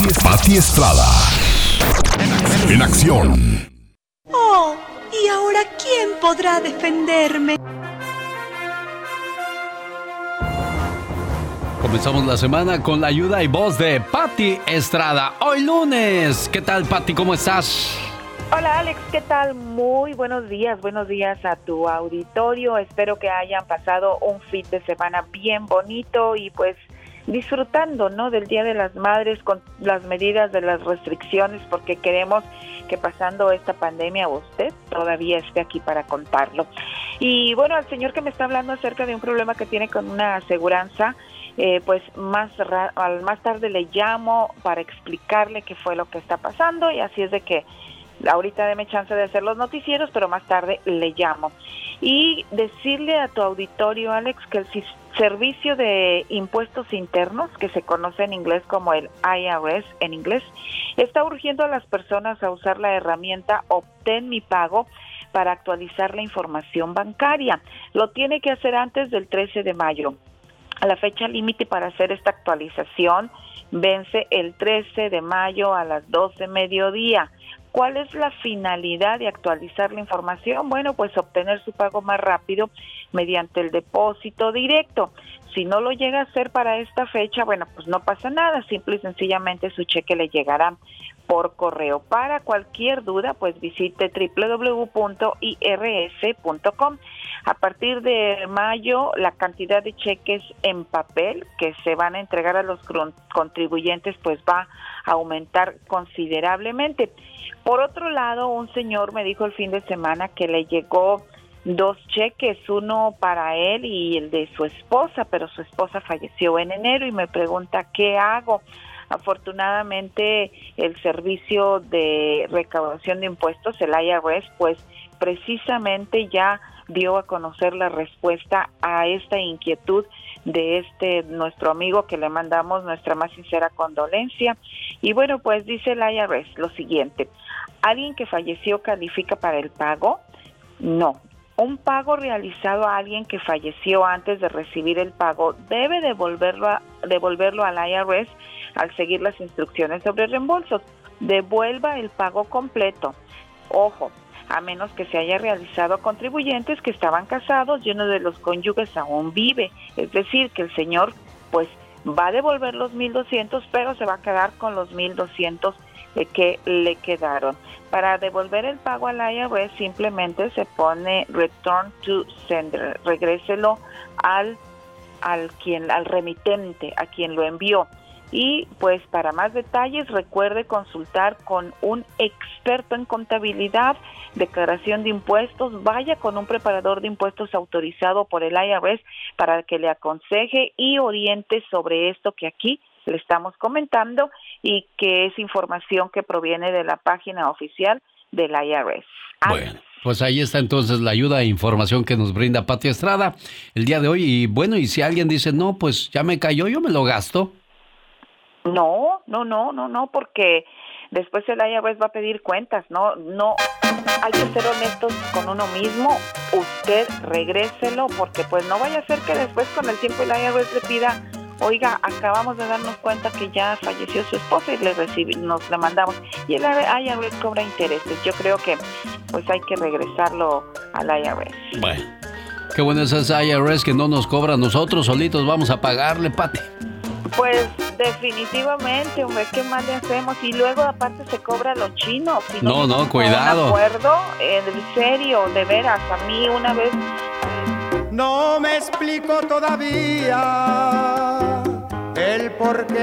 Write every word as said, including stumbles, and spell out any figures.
Pati Estrada. En acción. Oh, ¿y ahora quién podrá defenderme? Comenzamos la semana con la ayuda y voz de Pati Estrada. Hoy lunes. ¿Qué tal, Pati? ¿Cómo estás? Hola, Alex. ¿Qué tal? Muy buenos días. Buenos días a tu auditorio. Espero que hayan pasado un fin de semana bien bonito y pues disfrutando, ¿no?, del Día de las Madres con las medidas de las restricciones, porque queremos que pasando esta pandemia usted todavía esté aquí para contarlo. Y bueno, al señor que me está hablando acerca de un problema que tiene con una aseguranza, eh, pues más, ra- al más tarde le llamo para explicarle qué fue lo que está pasando, y así es de que ahorita deme chance de hacer los noticieros, pero más tarde le llamo. Y decirle a tu auditorio, Alex, que el sis- Servicio de Impuestos Internos, que se conoce en inglés como el I R S en inglés, está urgiendo a las personas a usar la herramienta Obtén mi pago para actualizar la información bancaria. Lo tiene que hacer antes del trece de mayo. La fecha límite para hacer esta actualización vence el trece de mayo a las doce mediodía. ¿Cuál es la finalidad de actualizar la información? Bueno, pues obtener su pago más rápido mediante el depósito directo. Si no lo llega a hacer para esta fecha, bueno, pues no pasa nada, simple y sencillamente su cheque le llegará por correo. Para cualquier duda, pues visite doble u doble u doble u punto i r s punto com. A partir de mayo, la cantidad de cheques en papel que se van a entregar a los contribuyentes pues va a aumentar considerablemente. Por otro lado, un señor me dijo el fin de semana que le llegó dos cheques, uno para él y el de su esposa, pero su esposa falleció en enero y me pregunta ¿qué hago? Afortunadamente, el Servicio de Recaudación de Impuestos, el I R S, pues precisamente ya dio a conocer la respuesta a esta inquietud de este nuestro amigo, que le mandamos nuestra más sincera condolencia. Y bueno, pues dice el I R S lo siguiente: ¿alguien que falleció califica para el pago? No. Un pago realizado a alguien que falleció antes de recibir el pago debe devolverlo, a, devolverlo al I R S al seguir las instrucciones sobre reembolsos. Devuelva el pago completo. Ojo, a menos que se haya realizado a contribuyentes que estaban casados y uno de los cónyuges aún vive. Es decir, que el señor pues va a devolver los mil doscientos, pero se va a quedar con los mil doscientos eh, que le quedaron. Para devolver el pago al I R S simplemente se pone Return to Sender, regréselo al al quien al remitente, a quien lo envió. Y pues para más detalles recuerde consultar con un experto en contabilidad, declaración de impuestos. Vaya con un preparador de impuestos autorizado por el I R S para que le aconseje y oriente sobre esto que aquí le estamos comentando, y que es información que proviene de la página oficial del I R S. Bueno, pues ahí está entonces la ayuda e información que nos brinda Pati Estrada el día de hoy. Y bueno, y si alguien dice, no, pues ya me cayó, yo me lo gasto. No, no, no, no, no, porque después el I R S va a pedir cuentas, no, no, hay que ser honestos con uno mismo. Usted regréselo, porque pues no vaya a ser que después con el tiempo el I R S le pida, oiga, acabamos de darnos cuenta que ya falleció su esposa y le recibimos, nos le mandamos, y el I R S cobra intereses. Yo creo que pues hay que regresarlo al I R S. Bueno, qué bueno es ese I R S que no nos cobra, nosotros solitos vamos a pagarle, Pati. Pues definitivamente, hombre, ¿qué más le hacemos? Y luego aparte se cobra los chinos. Si no, no, no, cuidado. Un acuerdo, en serio, de veras, a mí una vez... No me explico todavía el por qué